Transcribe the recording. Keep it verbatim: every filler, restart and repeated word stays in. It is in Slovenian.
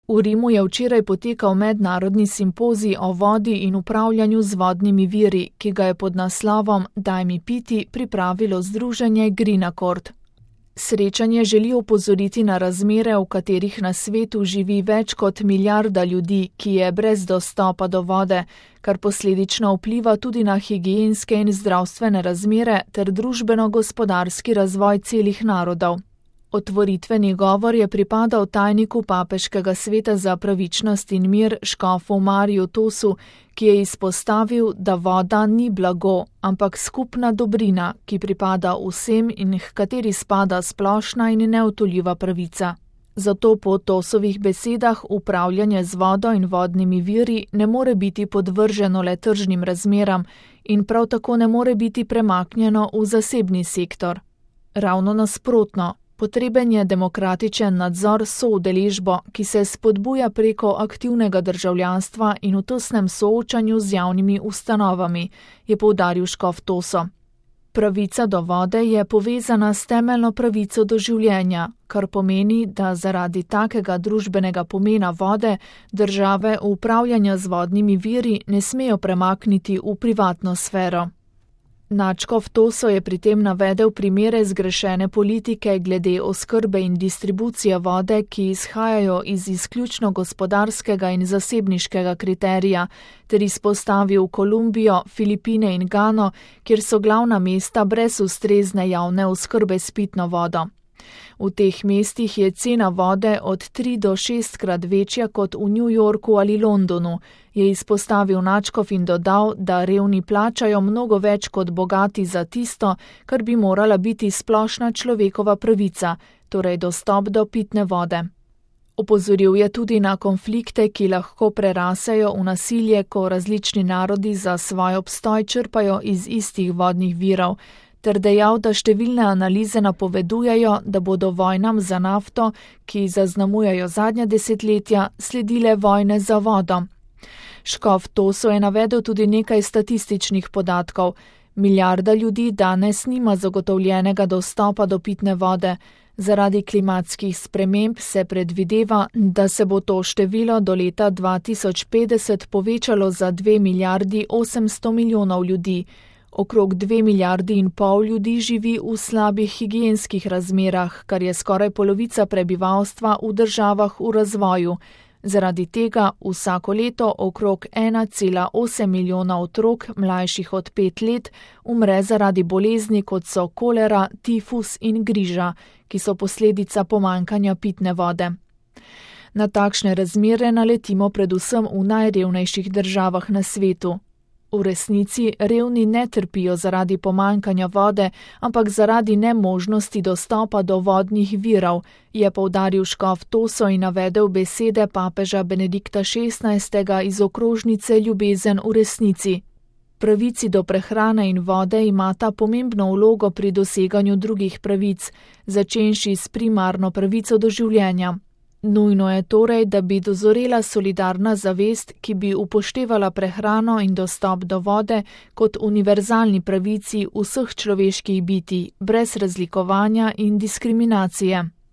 V Rimu je včeraj potekal mednarodni simpozij o vodi in upravljanju z vodnimi viri, ki ga je pod naslovom Daj mi piti pripravilo združenje Green Accord. Srečanje želi opozoriti na razmere, v katerih na svetu živi več kot milijarda ljudi, ki je brez dostopa do vode, kar posledično vpliva tudi na higienske in zdravstvene razmere ter družbeno-gospodarski razvoj celih narodov. Otvoritveni govor je pripadal tajniku Papeškega sveta za pravičnost in mir škofu Mariju Tosu, ki je izpostavil, da voda ni blago, ampak skupna dobrina, ki pripada vsem in h kateri spada splošna in neodtujljiva pravica. Zato po Tosovih besedah upravljanje z vodo in vodnimi viri ne more biti podvrženo le tržnim razmeram in prav tako ne more biti premaknjeno v zasebni sektor. Ravno nasprotno. Potreben je demokratičen nadzor s soudeležbo, ki se spodbuja preko aktivnega državljanstva in v tesnem soočanju z javnimi ustanovami, je poudaril škof Toso. Pravica do vode je povezana s temeljno pravico do življenja, kar pomeni, da zaradi takega družbenega pomena vode države upravljanja z vodnimi viri ne smejo premakniti v privatno sfero. Nadškof Toso je pri tem navedel primere zgrešene politike glede oskrbe in distribucije vode, ki izhajajo iz izključno gospodarskega in zasebniškega kriterija, ter izpostavil Kolumbijo, Filipine in Gano, kjer so glavna mesta brez ustrezne javne oskrbe s pitno vodo. V teh mestih je cena vode od tri do šestkrat večja kot v New Yorku ali Londonu, je izpostavil nadškof in dodal, da revni plačajo mnogo več kot bogati za tisto, kar bi morala biti splošna človekova pravica, torej dostop do pitne vode. Opozoril je tudi na konflikte, ki lahko prerasejo v nasilje, ko različni narodi za svoj obstoj črpajo iz istih vodnih virov, ter dejal, da številne analize napovedujejo, da bodo vojnam za nafto, ki zaznamujejo zadnja desetletja, sledile vojne za vodo. Škof Toso je navedel tudi nekaj statističnih podatkov. Milijarda ljudi danes nima zagotovljenega dostopa do pitne vode. Zaradi klimatskih sprememb se predvideva, da se bo to število do leta dva tisoč petdeset povečalo za dve milijardi osemsto milijonov ljudi. Okrog dve milijardi in pol ljudi živi v slabih higienskih razmerah, kar je skoraj polovica prebivalstva v državah v razvoju. Zaradi tega vsako leto okrog ena cela osem milijona otrok mlajših od pet let umre zaradi bolezni, kot so kolera, tifus in griža, ki so posledica pomanjkanja pitne vode. Na takšne razmere naletimo predvsem v najrevnejših državah na svetu. V resnici revni ne trpijo zaradi pomanjkanja vode, ampak zaradi nemožnosti dostopa do vodnih virov, je poudaril škof Toso in navedel besede papeža Benedikta šestnajstega iz okrožnice Ljubezen v resnici. Pravici do prehrane in vode imata pomembno vlogo pri doseganju drugih pravic, začenši s primarno pravico do življenja. Nujno je torej, da bi dozorela solidarna zavest, ki bi upoštevala prehrano in dostop do vode kot univerzalni pravici vseh človeških bitij, brez razlikovanja in diskriminacije.